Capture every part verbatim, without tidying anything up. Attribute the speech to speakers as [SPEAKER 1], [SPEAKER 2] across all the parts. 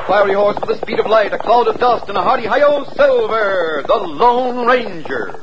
[SPEAKER 1] fiery horse with the speed of light, a cloud of dust, and a hearty hi-yo Silver, the Lone Ranger.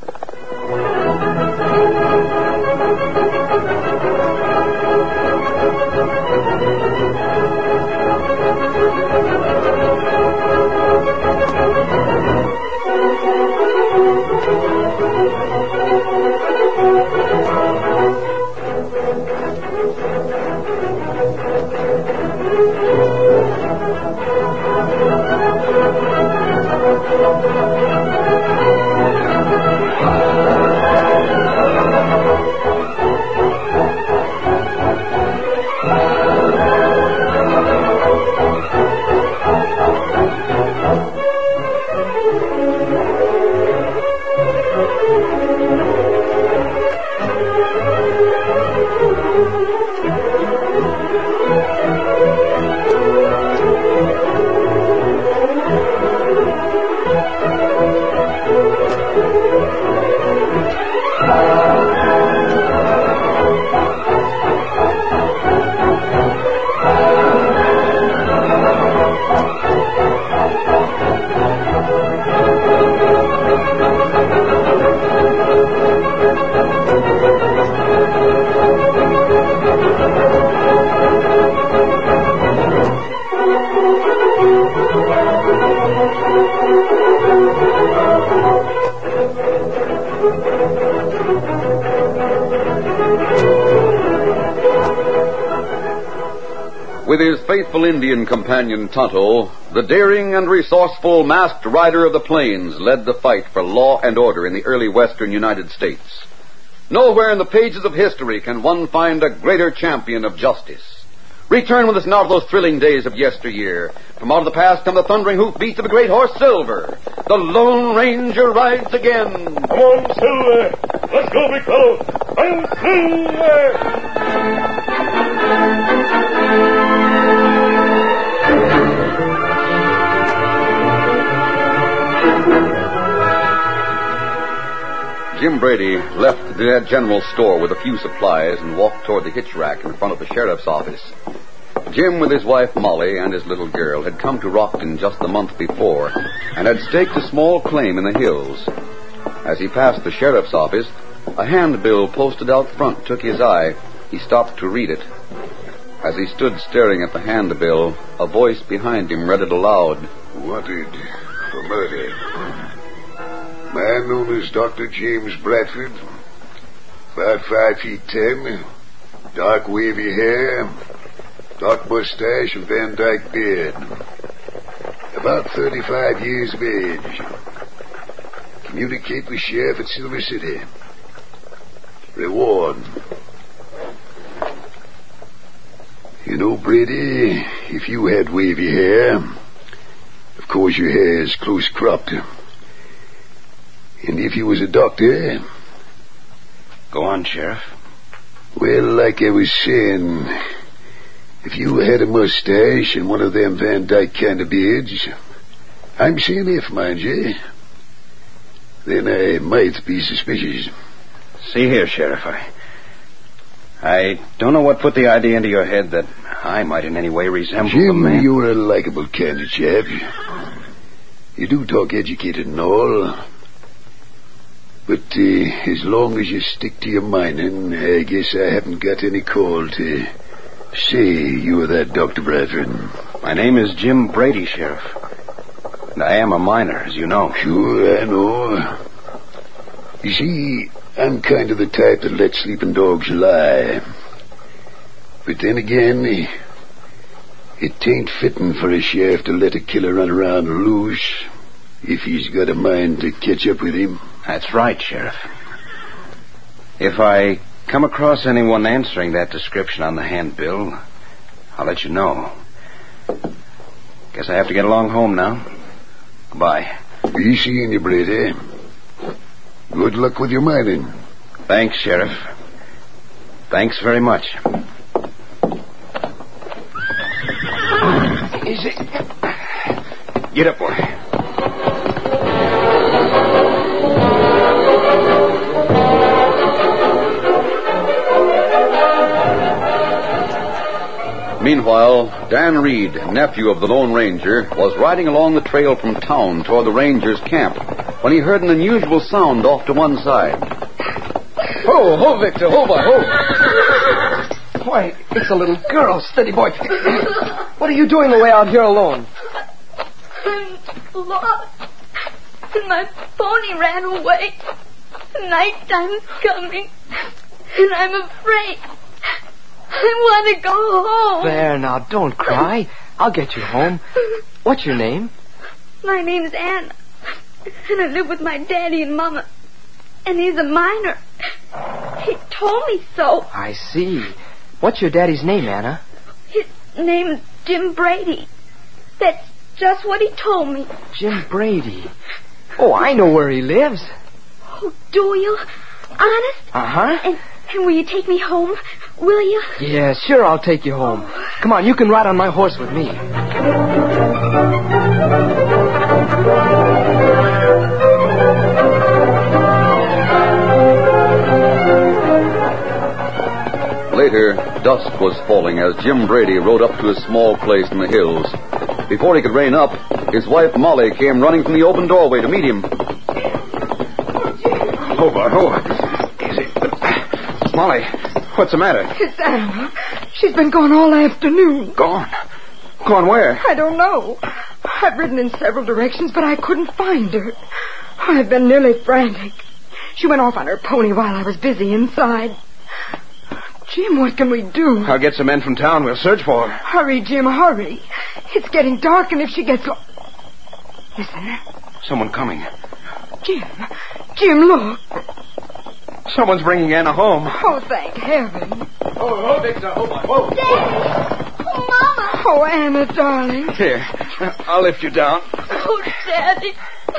[SPEAKER 1] With his faithful Indian companion Tonto, the daring and resourceful masked rider of the plains led the fight for law and order in the early western United States. Nowhere in the pages of history can one find a greater champion of justice. Return with us now to those thrilling days of yesteryear. From out of the past come the thundering hoofbeats of a great horse, Silver. The Lone Ranger rides again.
[SPEAKER 2] Come on, Silver. Let's go, big fellow. I'm Silver.
[SPEAKER 1] Jim Brady left the general store with a few supplies and walked toward the hitch rack in front of the sheriff's office. Jim, with his wife Molly and his little girl, had come to Rockton just the month before and had staked a small claim in the hills. As he passed the sheriff's office, a handbill posted out front took his eye. He stopped to read it. As he stood staring at the handbill, a voice behind him read it aloud.
[SPEAKER 3] Wanted for murder. Man known as Doctor James Bradford. About five feet ten. Dark wavy hair. Dark mustache and Van Dyke beard. About thirty-five years of age. Communicate with Sheriff at Silver City. Reward. You know, Brady, if you had wavy hair, of course your hair is close cropped. And if you was a doctor...
[SPEAKER 4] Go on, Sheriff.
[SPEAKER 3] Well, like I was saying, if you had a mustache and one of them Van Dyke kind of beards, I'm saying if, mind you, then I might be suspicious.
[SPEAKER 4] See here, Sheriff, I... I don't know what put the idea into your head that I might in any way resemble
[SPEAKER 3] Jim,
[SPEAKER 4] the man.
[SPEAKER 3] You're a likable kind of chap. You do talk educated and all... But uh, as long as you stick to your mining, I guess I haven't got any call to say you were that Doctor Bradford.
[SPEAKER 4] My name is Jim Brady, Sheriff. And I am a miner, as you know.
[SPEAKER 3] Sure, I know. You see, I'm kind of the type that lets sleeping dogs lie. But then again, it ain't fitting for a sheriff to let a killer run around loose if he's got a mind to catch up with him.
[SPEAKER 4] That's right, Sheriff. If I come across anyone answering that description on the handbill, I'll let you know. Guess I have to get along home now. Goodbye.
[SPEAKER 3] Be seeing you, Brady. Good luck with your mining.
[SPEAKER 4] Thanks, Sheriff. Thanks very much.
[SPEAKER 3] Easy.
[SPEAKER 4] Get up, boy.
[SPEAKER 1] Meanwhile, Dan Reed, nephew of the Lone Ranger, was riding along the trail from town toward the Rangers' camp when he heard an unusual sound off to one side.
[SPEAKER 5] Ho, ho, Victor, ho, boy, ho. Why, it's a little girl. Steady, boy. What are you doing away out here alone?
[SPEAKER 6] I'm lost. And my pony ran away. Nighttime's coming. And I'm afraid. I want to go home.
[SPEAKER 5] There, now, don't cry. I'll get you home. What's your name?
[SPEAKER 6] My name's Anna. And I live with my daddy and mama. And he's a miner. He told me so.
[SPEAKER 5] I see. What's your daddy's name, Anna?
[SPEAKER 6] His name's Jim Brady. That's just what he told me.
[SPEAKER 5] Jim Brady. Oh, I know where he lives.
[SPEAKER 6] Oh, do you? Honest?
[SPEAKER 5] Uh-huh.
[SPEAKER 6] And, and will you take me home? Will you?
[SPEAKER 5] Yeah, sure, I'll take you home. Come on, you can ride on my horse with me.
[SPEAKER 1] Later, dusk was falling as Jim Brady rode up to a small place in the hills. Before he could rein up, his wife Molly came running from the open doorway to meet him.
[SPEAKER 4] Oh, boy, oh. Easy. Molly, what's the matter?
[SPEAKER 7] It's Anna. She's been gone all afternoon.
[SPEAKER 4] Gone? Gone where?
[SPEAKER 7] I don't know. I've ridden in several directions, but I couldn't find her. I've been nearly frantic. She went off on her pony while I was busy inside. Jim, what can we do?
[SPEAKER 4] I'll get some men from town. We'll search for her.
[SPEAKER 7] Hurry, Jim, hurry. It's getting dark, and if she gets... Lo- Listen.
[SPEAKER 4] Someone coming.
[SPEAKER 7] Jim. Jim, look.
[SPEAKER 4] Someone's bringing Anna home.
[SPEAKER 7] Oh, thank heaven.
[SPEAKER 4] Oh, oh, Victor. Oh, my. Whoa.
[SPEAKER 6] Daddy! Oh, Mama!
[SPEAKER 7] Oh, Anna, darling.
[SPEAKER 4] Here. I'll lift you down.
[SPEAKER 6] Oh, Daddy.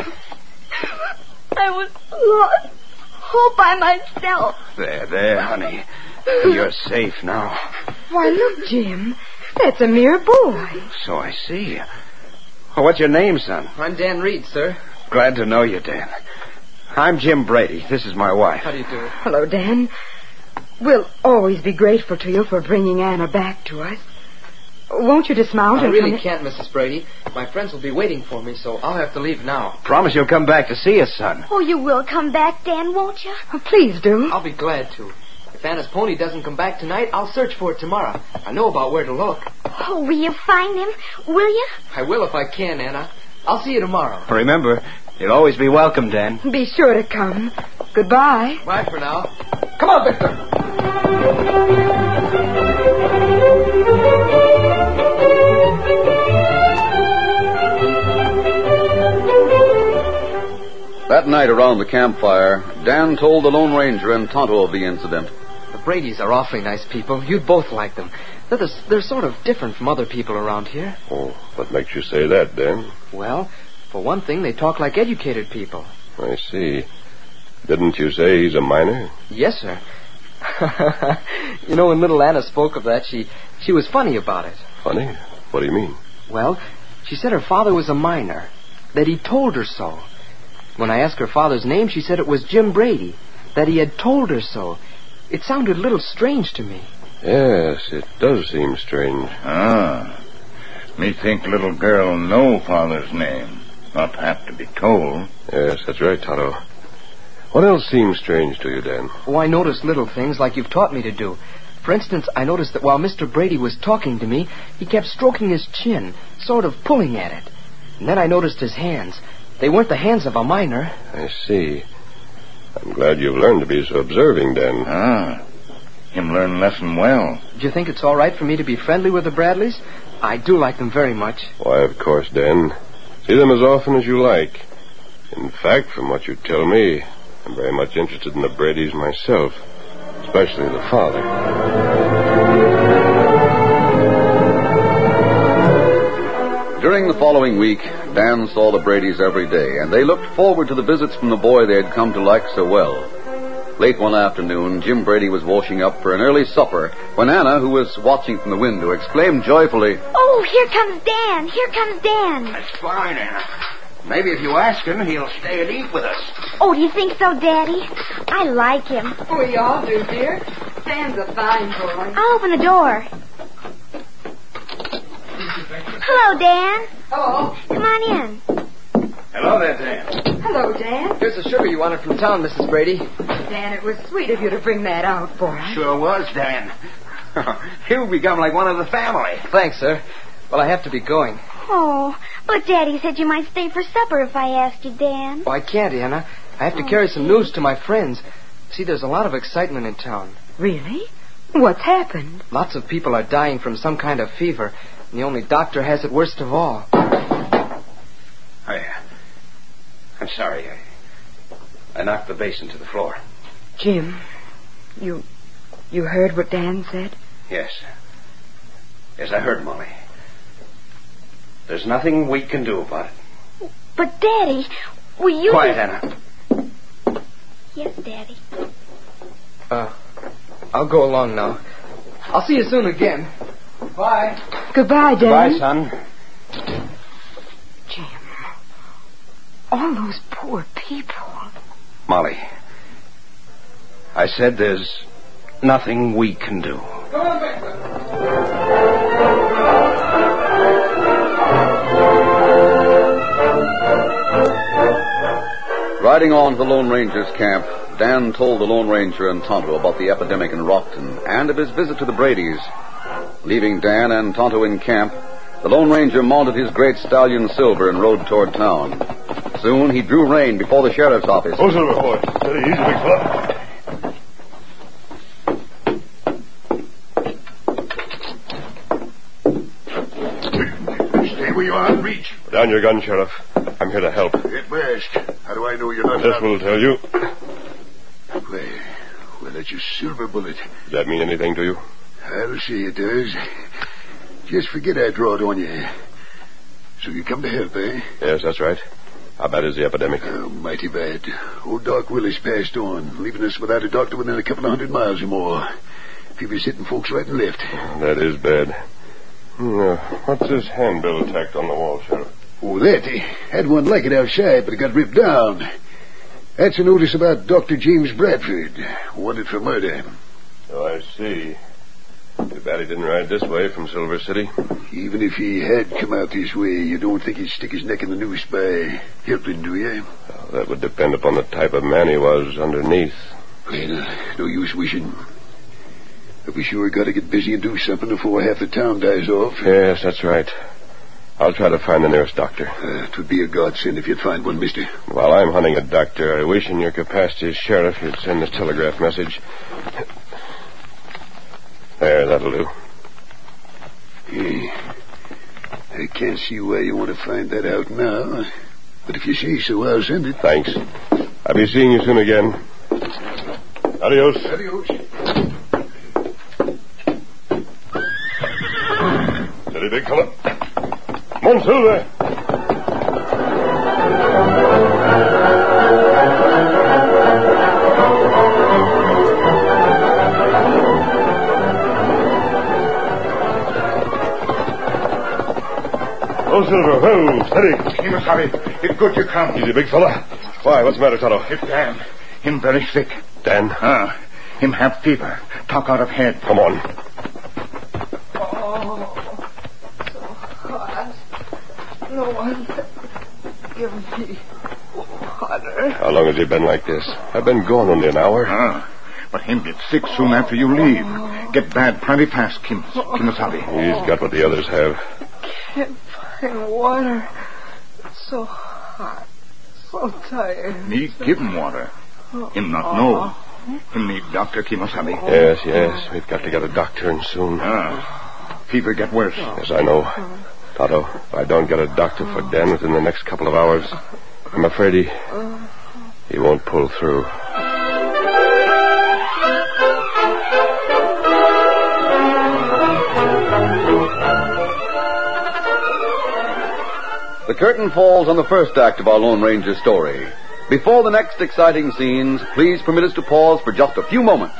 [SPEAKER 6] I was lost. All by myself.
[SPEAKER 4] There, there, honey. You're safe now.
[SPEAKER 7] Why, look, Jim. That's a mere boy.
[SPEAKER 4] So I see. Oh, what's your name, son?
[SPEAKER 5] I'm Dan Reed, sir.
[SPEAKER 4] Glad to know you, Dan. I'm Jim Brady. This is my wife.
[SPEAKER 5] How do you do?
[SPEAKER 7] Hello, Dan. We'll always be grateful to you for bringing Anna back to us. Won't you dismount
[SPEAKER 5] I
[SPEAKER 7] and
[SPEAKER 5] really
[SPEAKER 7] come in?
[SPEAKER 5] can't, Missus Brady. My friends will be waiting for me, so I'll have to leave now.
[SPEAKER 4] Promise you'll come back to see us, son.
[SPEAKER 6] Oh, you will come back, Dan, won't you?
[SPEAKER 7] Oh, please do.
[SPEAKER 5] I'll be glad to. If Anna's pony doesn't come back tonight, I'll search for it tomorrow. I know about where to look.
[SPEAKER 6] Oh, will you find him? Will you?
[SPEAKER 5] I will if I can, Anna. I'll see you tomorrow.
[SPEAKER 4] Remember, you'll always be welcome, Dan.
[SPEAKER 7] Be sure to come. Goodbye.
[SPEAKER 5] Bye for now. Come on, Victor.
[SPEAKER 1] That night around the campfire, Dan told the Lone Ranger and Tonto of the incident.
[SPEAKER 5] The Bradys are awfully nice people. You'd both like them. They're, the, they're sort of different from other people around here.
[SPEAKER 2] Oh, what makes you say that, Dan?
[SPEAKER 5] Well, for one thing, they talk like educated people.
[SPEAKER 2] I see. Didn't you say he's a miner?
[SPEAKER 5] Yes, sir. You know, when little Anna spoke of that, she, she was funny about it.
[SPEAKER 2] Funny? What do you mean?
[SPEAKER 5] Well, she said her father was a miner, that he told her so. When I asked her father's name, she said it was Jim Brady, that he had told her so. It sounded a little strange to me.
[SPEAKER 2] Yes, it does seem strange.
[SPEAKER 8] Ah. Me think little girl know father's name, not have to be told.
[SPEAKER 2] Yes, that's right, Tonto. What else seems strange to you, Dan?
[SPEAKER 5] Oh, I noticed little things like you've taught me to do. For instance, I noticed that while Mister Brady was talking to me, he kept stroking his chin, sort of pulling at it. And then I noticed his hands. They weren't the hands of a miner.
[SPEAKER 2] I see. I'm glad you've learned to be so observing, Dan.
[SPEAKER 8] Ah. Him learn lesson well.
[SPEAKER 5] Do you think it's all right for me to be friendly with the Bradleys? I do like them very much.
[SPEAKER 2] Why, of course, Dan. See them as often as you like. In fact, from what you tell me, I'm very much interested in the Bradys myself, especially the father.
[SPEAKER 1] During the following week, Dan saw the Bradys every day, and they looked forward to the visits from the boy they had come to like so well. Late one afternoon, Jim Brady was washing up for an early supper when Anna, who was watching from the window, exclaimed joyfully,
[SPEAKER 6] Oh, here comes Dan. Here comes Dan.
[SPEAKER 4] That's fine, Anna. Maybe if you ask him, he'll stay and eat with us.
[SPEAKER 6] Oh, do you think so, Daddy? I like him.
[SPEAKER 7] We all do, dear. Dan's a fine boy.
[SPEAKER 6] I'll open the door. Hello, Dan.
[SPEAKER 5] Hello.
[SPEAKER 6] Come on in.
[SPEAKER 4] Hello there, Dan.
[SPEAKER 7] Hello, Dan.
[SPEAKER 5] Here's the sugar you wanted from town, Missus Brady.
[SPEAKER 7] Dan, it was sweet of you to bring that out for us.
[SPEAKER 4] Sure was, Dan. You've become like one of the family.
[SPEAKER 5] Thanks, sir. Well, I have to be going.
[SPEAKER 6] Oh, but Daddy said you might stay for supper if I asked you, Dan.
[SPEAKER 5] Oh, I can't, Anna. I have to carry some news to my friends. See, there's a lot of excitement in town.
[SPEAKER 7] Really? What's happened?
[SPEAKER 5] Lots of people are dying from some kind of fever, and the only doctor has it worst of all.
[SPEAKER 4] I, I'm sorry. I, I knocked the basin to the floor.
[SPEAKER 7] Jim, you... you heard what Dan said?
[SPEAKER 4] Yes. Yes, I heard, Molly. There's nothing we can do about it.
[SPEAKER 6] But, Daddy, will you...
[SPEAKER 4] Quiet, Anna.
[SPEAKER 6] Yes, Daddy.
[SPEAKER 5] Uh, I'll go along now. I'll see you soon again. Bye.
[SPEAKER 7] Goodbye, Dan.
[SPEAKER 4] Goodbye, son.
[SPEAKER 7] Jim, all those poor people.
[SPEAKER 4] Molly, I said there's nothing we can do.
[SPEAKER 5] Come on back, sir.
[SPEAKER 1] Riding on to the Lone Ranger's camp, Dan told the Lone Ranger and Tonto about the epidemic in Rockton and of his visit to the Bradys. Leaving Dan and Tonto in camp, the Lone Ranger mounted his great stallion Silver and rode toward town. Soon he drew rein before the sheriff's office.
[SPEAKER 2] Oh, Silver, boy. Steady, easy, big fella.
[SPEAKER 3] Stay where you are and reach.
[SPEAKER 2] Put down your gun, Sheriff. I'm here to help.
[SPEAKER 3] At best. How do I know you're not...
[SPEAKER 2] This will tell you.
[SPEAKER 3] Well, well, that's your silver bullet.
[SPEAKER 2] Does that mean anything to you?
[SPEAKER 3] I'll say it does. Just forget I draw it on you. So you come to help, eh?
[SPEAKER 2] Yes, that's right. How bad is the epidemic?
[SPEAKER 3] Oh, mighty bad. Old Doc Willis passed on, leaving us without a doctor within a couple of hundred miles or more. Fever's hitting folks right and left.
[SPEAKER 2] That is bad. Uh, what's this handbill tacked on the wall, Sheriff?
[SPEAKER 3] Oh, that. They had one like it outside, but it got ripped down. That's a notice about Doctor James Bradford, wanted for murder.
[SPEAKER 2] Oh, I see. Too bad he didn't ride this way from Silver City.
[SPEAKER 3] Even if he had come out this way, you don't think he'd stick his neck in the noose by helping, do you?
[SPEAKER 2] Oh, that would depend upon the type of man he was underneath.
[SPEAKER 3] Well, no use wishing. But we sure got to get busy and do something before half the town dies off.
[SPEAKER 2] Yes, that's right. I'll try to find the nearest doctor.
[SPEAKER 3] Uh, it would be a godsend if you'd find one, mister.
[SPEAKER 2] While I'm hunting a doctor, I wish in your capacity as sheriff you'd send this telegraph message. There, that'll do.
[SPEAKER 3] Yeah. I can't see why you want to find that out now. But if you say so, I'll send it.
[SPEAKER 2] Thanks. I'll be seeing you soon again. Adios.
[SPEAKER 3] Adios.
[SPEAKER 2] Steady, big fella. Come on, Silver. Oh, Silver. Whoa, steady.
[SPEAKER 8] Kimasabi, it's good you come.
[SPEAKER 2] Easy, big fella. Why, what's the matter, Tonto?
[SPEAKER 8] It's Dan. Him very sick.
[SPEAKER 2] Dan?
[SPEAKER 8] Ah, him have fever. Talk out of head.
[SPEAKER 2] Come on.
[SPEAKER 7] Oh, so hot. No one give me water.
[SPEAKER 2] How long has he been like this? I've been gone only an hour.
[SPEAKER 8] Ah, but him get sick soon after you leave. Get bad plenty fast, Kim, Kimasabi.
[SPEAKER 2] He's got what the others have.
[SPEAKER 7] Can't find water. It's so hot. So tired.
[SPEAKER 8] Me give him water. Him not know. Him need Doctor Kimasabi.
[SPEAKER 2] Yes, yes. We've got to get a doctor and soon.
[SPEAKER 8] Ah, fever get worse.
[SPEAKER 2] Yes, I know. Tonto, if I don't get a doctor for Dan within the next couple of hours, I'm afraid he... he won't pull through.
[SPEAKER 1] The curtain falls on the first act of our Lone Ranger story. Before the next exciting scenes, please permit us to pause for just a few moments.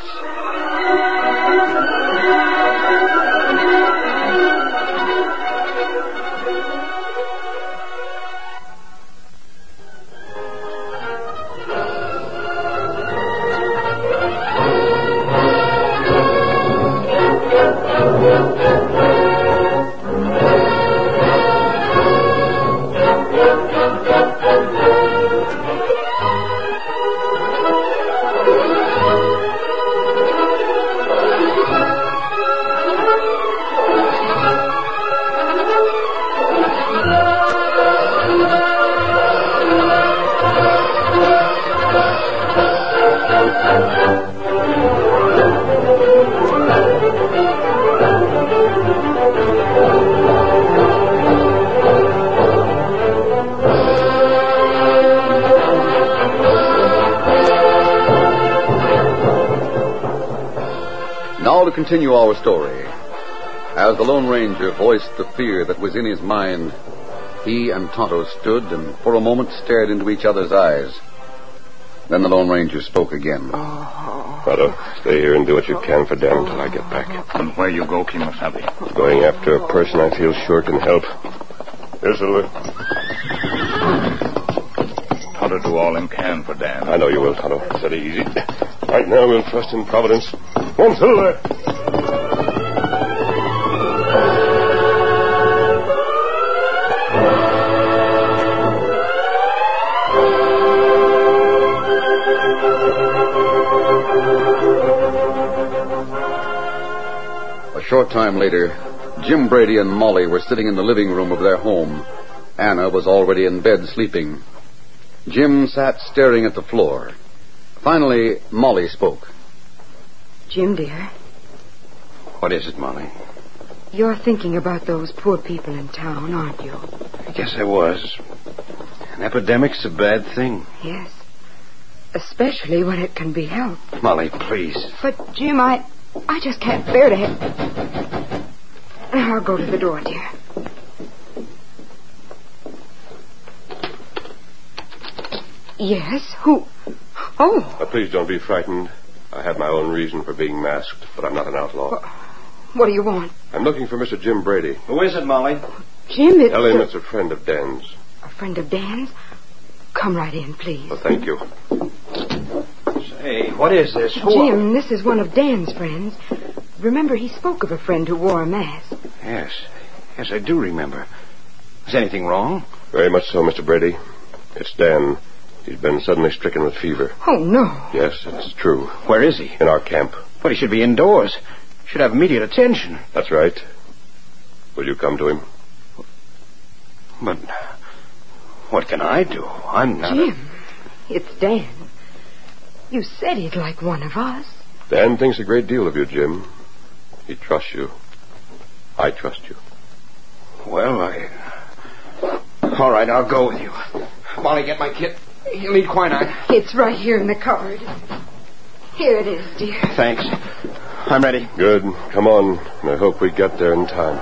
[SPEAKER 1] Now to continue our story. As the Lone Ranger voiced the fear that was in his mind, he and Tonto stood and for a moment stared into each other's eyes. Then the Lone Ranger spoke again.
[SPEAKER 2] Tonto, stay here and do what you can for Dan until I get back.
[SPEAKER 8] And where you go, Kimasabi?
[SPEAKER 2] Going after a person I feel sure can help. Here, Silver.
[SPEAKER 8] Tonto do all him can for Dan.
[SPEAKER 2] I know you will, Tonto. Steady easy. Right now we'll trust in Providence. Come on, Silver.
[SPEAKER 1] A short time later, Jim Brady and Molly were sitting in the living room of their home. Anna was already in bed sleeping. Jim sat staring at the floor. Finally, Molly spoke.
[SPEAKER 7] Jim, dear,
[SPEAKER 4] What is it, Molly?
[SPEAKER 7] you're thinking about those poor people in town, aren't you?
[SPEAKER 4] I guess I was. An epidemic's a bad thing.
[SPEAKER 7] Yes. Especially when it can be helped.
[SPEAKER 4] Molly, please.
[SPEAKER 7] But, Jim, I... I just can't bear to have... I'll go to the door, dear. Yes? Who? Oh.
[SPEAKER 2] Now, please don't be frightened. I have my own reason for being masked, but I'm not an outlaw.
[SPEAKER 7] What do you want?
[SPEAKER 2] I'm looking for Mister Jim Brady.
[SPEAKER 4] Who is it, Molly?
[SPEAKER 7] Jim, it's...
[SPEAKER 2] Tell him it's a friend of Dan's.
[SPEAKER 7] A friend of Dan's? Come right in, please.
[SPEAKER 2] Well, thank you.
[SPEAKER 4] Say, what is this? Who
[SPEAKER 7] Jim, this is one of Dan's friends. Remember, he spoke of a friend who wore a mask.
[SPEAKER 4] Yes. Yes, I do remember. Is anything wrong?
[SPEAKER 2] Very much so, Mister Brady. It's Dan. He's been suddenly stricken with fever.
[SPEAKER 7] Oh, no.
[SPEAKER 2] Yes, it's true.
[SPEAKER 4] Where is he?
[SPEAKER 2] In our camp.
[SPEAKER 4] But he should be indoors. Should have immediate attention.
[SPEAKER 2] That's right. Will you come to him?
[SPEAKER 4] But what can I do? I'm not...
[SPEAKER 7] Jim, it's Dan. You said he'd like one of us.
[SPEAKER 2] Dan thinks a great deal of you, Jim. He trusts you. I trust you.
[SPEAKER 4] Well, I... All right, I'll go with you. Molly, get my kit. You'll need quinine.
[SPEAKER 7] It's right here in the cupboard. Here it is, dear.
[SPEAKER 4] Thanks. I'm ready.
[SPEAKER 2] Good. Come on. And I hope we get there in time.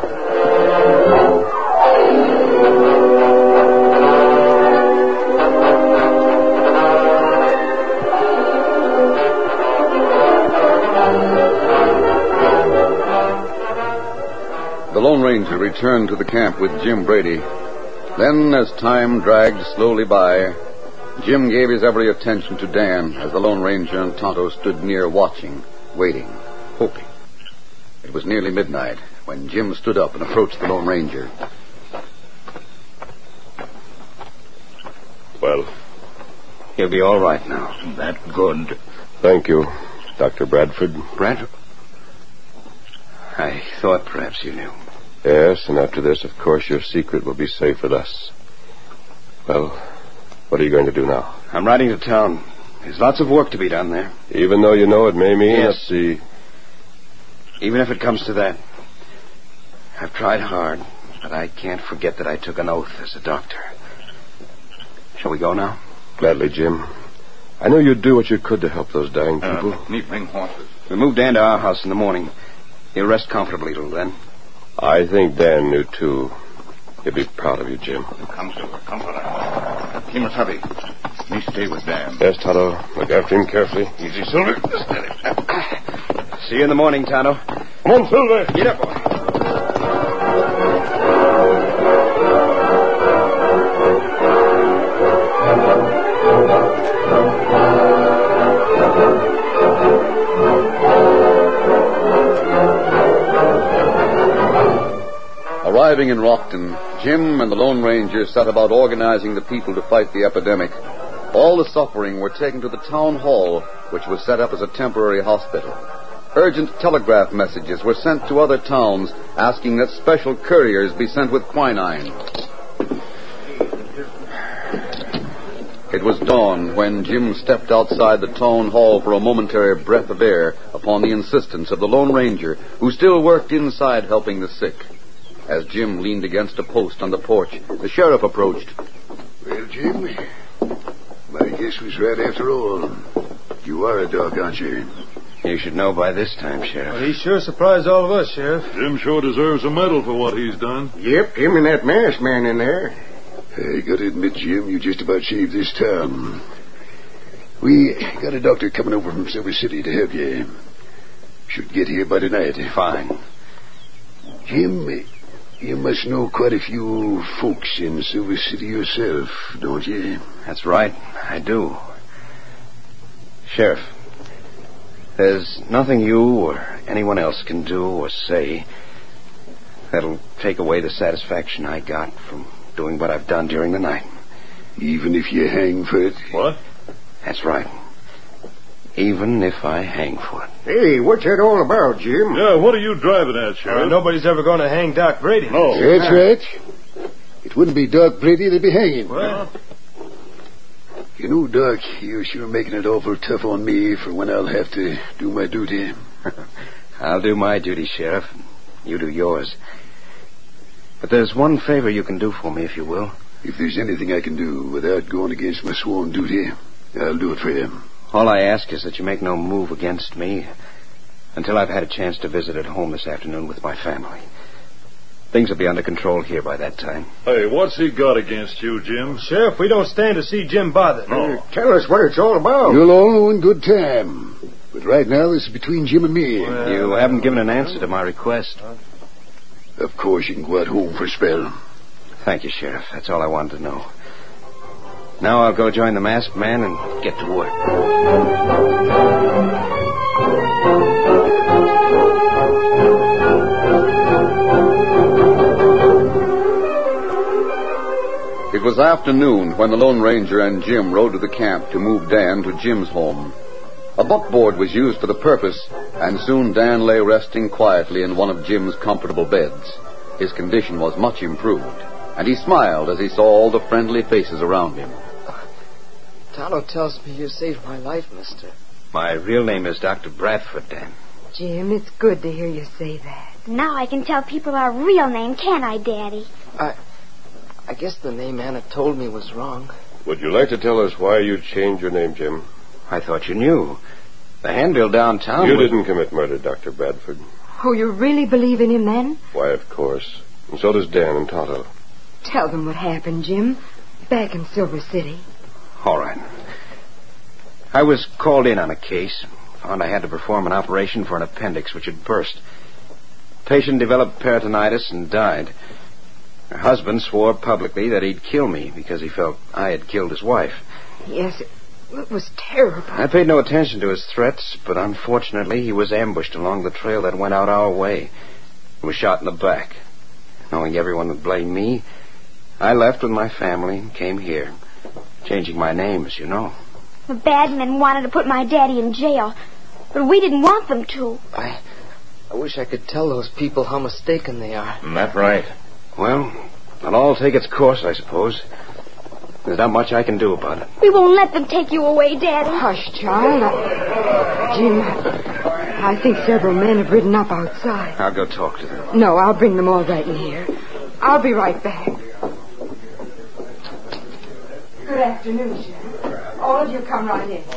[SPEAKER 1] The Lone Ranger returned to the camp with Jim Brady. Then, as time dragged slowly by, Jim gave his every attention to Dan as the Lone Ranger and Tonto stood near watching, waiting, hoping. It was nearly midnight when Jim stood up and approached the Lone Ranger.
[SPEAKER 2] Well,
[SPEAKER 4] He'll be all right now.
[SPEAKER 8] That good.
[SPEAKER 2] thank you, Doctor Bradford.
[SPEAKER 4] Brad? I thought perhaps you knew.
[SPEAKER 2] Yes, and after this, of course, your secret will be safe with us. Well, what are you going to do now?
[SPEAKER 4] I'm riding to town. There's lots of work to be done there.
[SPEAKER 2] Even though you know it may mean...
[SPEAKER 4] Yes.
[SPEAKER 2] Let's see.
[SPEAKER 4] Even if it comes to that. I've tried hard, but I can't forget that I took an oath as a doctor. Shall we go now?
[SPEAKER 2] Gladly, Jim. I know you'd do what you could to help those dying people.
[SPEAKER 8] Uh, need bring horses.
[SPEAKER 4] We'll move Dan to our house in the morning. He'll rest comfortably till then.
[SPEAKER 2] I think Dan knew, too. He'll be proud of you, Jim.
[SPEAKER 8] Come, Silver. Come for that. Kimasabi, me stay with Dan.
[SPEAKER 2] Yes, Tonto. Look after him carefully.
[SPEAKER 8] Easy, Silver. Steady.
[SPEAKER 4] See you in the morning, Tonto.
[SPEAKER 2] Come on, Silver.
[SPEAKER 4] Get up, boy.
[SPEAKER 1] Arriving in Rockton, Jim and the Lone Ranger set about organizing the people to fight the epidemic. All the suffering were taken to the town hall, which was set up as a temporary hospital. Urgent telegraph messages were sent to other towns asking that special couriers be sent with quinine. It was dawn when Jim stepped outside the town hall for a momentary breath of air upon the insistence of the Lone Ranger, who still worked inside helping the sick. As Jim leaned against a post on the porch, the sheriff approached.
[SPEAKER 3] Well, Jim, my guess was right after all. You are a dog, aren't you?
[SPEAKER 4] You should know by this time, Sheriff.
[SPEAKER 9] Well, he sure surprised all of us, Sheriff.
[SPEAKER 10] Jim sure deserves a medal for what he's done.
[SPEAKER 11] Yep, him and that masked man in there.
[SPEAKER 3] I gotta admit, Jim, you just about saved this town. We got a doctor coming over from Silver City to help you. Should get here by tonight.
[SPEAKER 4] Fine.
[SPEAKER 3] Jim, you must know quite a few folks in Silver City yourself, don't you?
[SPEAKER 4] That's right, I do. Sheriff, there's nothing you or anyone else can do or say that'll take away the satisfaction I got from doing what I've done during the night.
[SPEAKER 3] Even if you hang for it?
[SPEAKER 10] What?
[SPEAKER 4] That's right. Even if I hang for it.
[SPEAKER 11] Hey, what's that all about, Jim?
[SPEAKER 10] Yeah, what are you driving at, Sheriff?
[SPEAKER 9] Uh, nobody's ever going to hang Doc Brady.
[SPEAKER 10] No.
[SPEAKER 3] That's right. It wouldn't be Doc Brady they'd be hanging.
[SPEAKER 9] What?
[SPEAKER 3] You know, Doc, you're sure making it awful tough on me for when I'll have to do my duty.
[SPEAKER 4] I'll do my duty, Sheriff. You do yours. But there's one favor you can do for me, if you will.
[SPEAKER 3] If there's anything I can do without going against my sworn duty, I'll do it for you.
[SPEAKER 4] All I ask is that you make no move against me until I've had a chance to visit at home this afternoon with my family. Things will be under control here by that time.
[SPEAKER 10] Hey, what's he got against you, Jim?
[SPEAKER 9] Sheriff, we don't stand to see Jim bothered.
[SPEAKER 10] No.
[SPEAKER 11] Uh, tell us what it's all about.
[SPEAKER 3] You'll all know in good time. But right now, this is between Jim and me.
[SPEAKER 4] Well, you haven't given an answer to my request.
[SPEAKER 3] Of course, you can go out home for a spell.
[SPEAKER 4] Thank you, Sheriff. That's all I wanted to know. Now I'll go join the masked man and get to work.
[SPEAKER 1] It was afternoon when the Lone Ranger and Jim rode to the camp to move Dan to Jim's home. A buckboard was used for the purpose, and soon Dan lay resting quietly in one of Jim's comfortable beds. His condition was much improved, and he smiled as he saw all the friendly faces around him.
[SPEAKER 5] Tonto tells me you saved my life, mister.
[SPEAKER 4] My real name is Doctor Bradford, Dan.
[SPEAKER 7] Jim, it's good to hear you say that.
[SPEAKER 6] Now I can tell people our real name, can't I, Daddy?
[SPEAKER 5] I... I guess the name Anna told me was wrong.
[SPEAKER 2] Would you like to tell us why you changed your name, Jim?
[SPEAKER 4] I thought you knew. The handbill downtown
[SPEAKER 2] You
[SPEAKER 4] was...
[SPEAKER 2] didn't commit murder, Doctor Bradford.
[SPEAKER 7] Oh, you really believe in him then?
[SPEAKER 2] Why, of course. And so does Dan and Tonto.
[SPEAKER 7] Tell them what happened, Jim. Back in Silver City.
[SPEAKER 4] All right. I was called in on a case. Found I had to perform an operation for an appendix which had burst. Patient developed peritonitis and died. Her husband swore publicly that he'd kill me because he felt I had killed his wife.
[SPEAKER 7] Yes, it, it was terrible.
[SPEAKER 4] I paid no attention to his threats, but unfortunately he was ambushed along the trail that went out our way and was shot in the back. Knowing everyone would blame me, I left with my family and came here, changing my name, as you know.
[SPEAKER 6] The bad men wanted to put my daddy in jail, but we didn't want them to.
[SPEAKER 5] I... I wish I could tell those people how mistaken they are.
[SPEAKER 8] That's right.
[SPEAKER 4] Well, it'll all take its course, I suppose. There's not much I can do about it.
[SPEAKER 6] We won't let them take you away, Daddy.
[SPEAKER 7] Hush, child. I... Jim, I think several men have ridden up outside.
[SPEAKER 4] I'll go talk to them.
[SPEAKER 7] No, I'll bring them all right in here. I'll be right back. Good afternoon, Sheriff. All of you come right in.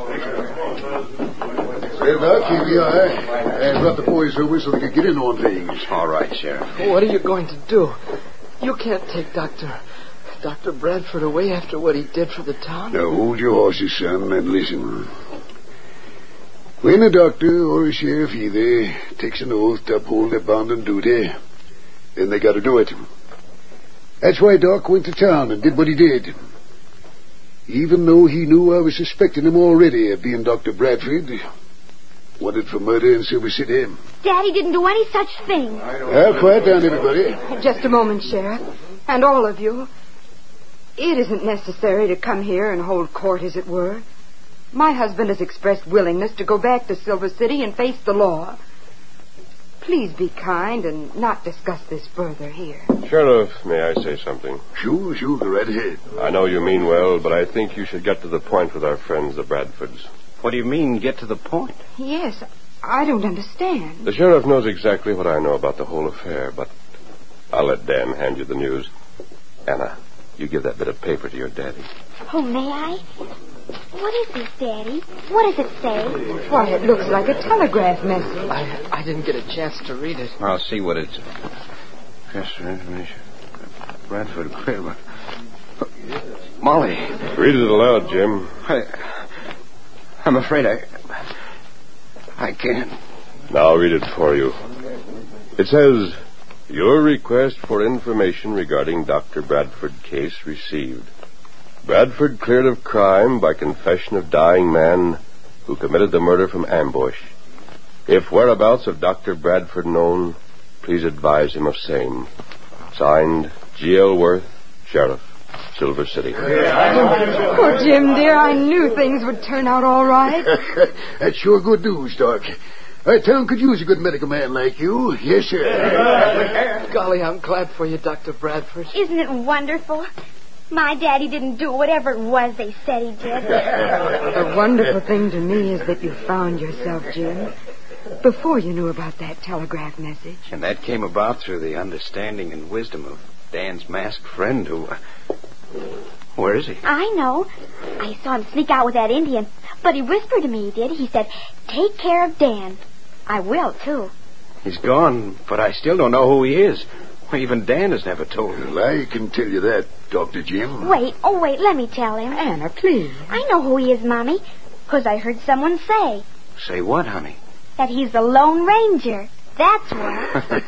[SPEAKER 3] Well, Doc, here we are. I brought the boys over so we could get in on things.
[SPEAKER 4] All right, Sheriff.
[SPEAKER 5] What are you going to do? You can't take Doctor... Doctor Bradford away after what he did for the town?
[SPEAKER 3] Now, hold your horses, son, and listen. When a doctor or a sheriff either takes an oath to uphold their bounden duty, then they got to do it. That's why Doc went to town and did what he did. Even though he knew I was suspecting him already of being Doctor Bradford, wanted for murder in Silver City.
[SPEAKER 6] Daddy didn't do any such thing.
[SPEAKER 3] Now, quiet down, everybody.
[SPEAKER 7] Just a moment, Sheriff. And all of you. It isn't necessary to come here and hold court, as it were. My husband has expressed willingness to go back to Silver City and face the law. please be kind and not discuss this further here?
[SPEAKER 2] Sheriff, may I say something?
[SPEAKER 3] Sure, sure, go right ahead.
[SPEAKER 2] I know you mean well, but I think you should get to the point with our friends, the Bradfords.
[SPEAKER 4] What do you mean, get to the point?
[SPEAKER 7] Yes, I don't understand.
[SPEAKER 2] The sheriff knows exactly what I know about the whole affair, but I'll let Dan hand you the news. Anna, you give that bit of paper to your daddy.
[SPEAKER 6] Oh, may I? What is this, Daddy? What does it say?
[SPEAKER 7] Why, it looks like a telegraph message.
[SPEAKER 5] I, I didn't get a chance to read it.
[SPEAKER 4] I'll see what it's... Yes, for information. Bradford crib. Molly.
[SPEAKER 2] Read it aloud, Jim.
[SPEAKER 4] I... I'm afraid I... I can't.
[SPEAKER 2] Now I'll read it for you. It says, your request for information regarding Doctor Bradford case received. Bradford cleared of crime by confession of dying man who committed the murder from ambush. If whereabouts of Doctor Bradford known, please advise him of same. Signed, G L. Worth, Sheriff, Silver City.
[SPEAKER 7] Oh, Jim, dear, I knew things would turn out all right.
[SPEAKER 3] That's sure good news, Doc. Our town could use a good medical man like you. Yes, sir.
[SPEAKER 5] Golly, I'm glad for you, Doctor Bradford.
[SPEAKER 6] Isn't it wonderful? My daddy didn't do whatever it was they said he did.
[SPEAKER 7] The wonderful thing to me is that you found yourself, Jim, before you knew about that telegraph message.
[SPEAKER 4] And that came about through the understanding and wisdom of Dan's masked friend who... Uh, where is he?
[SPEAKER 6] I know. I saw him sneak out with that Indian. But he whispered to me, he did. He said, take care of Dan. I will, too.
[SPEAKER 4] He's gone, but I still don't know who he is. Even Dan has never told me.
[SPEAKER 3] Well, I can tell you that, Doctor Jim.
[SPEAKER 6] Wait, oh, wait, let me tell him.
[SPEAKER 7] Anna, please.
[SPEAKER 6] I know who he is, Mommy, because I heard someone say.
[SPEAKER 4] Say what, honey?
[SPEAKER 6] That he's the Lone Ranger. That's what.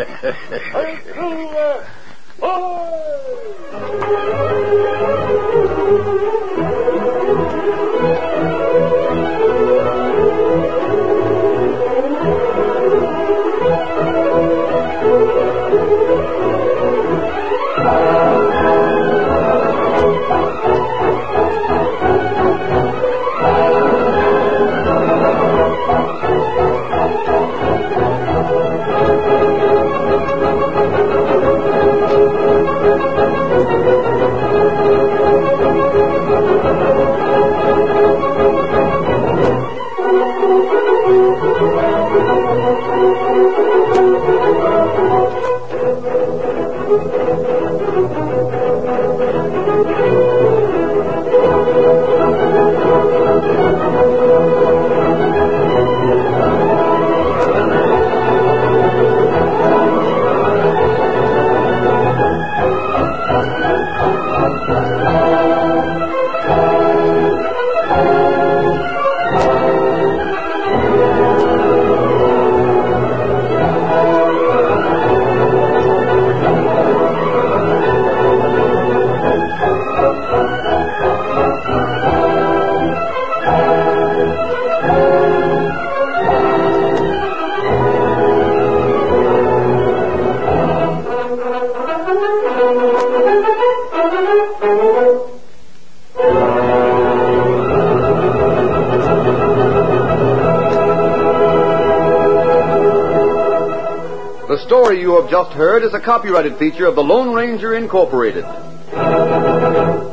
[SPEAKER 1] The story you have just heard is a copyrighted feature of the Lone Ranger Incorporated.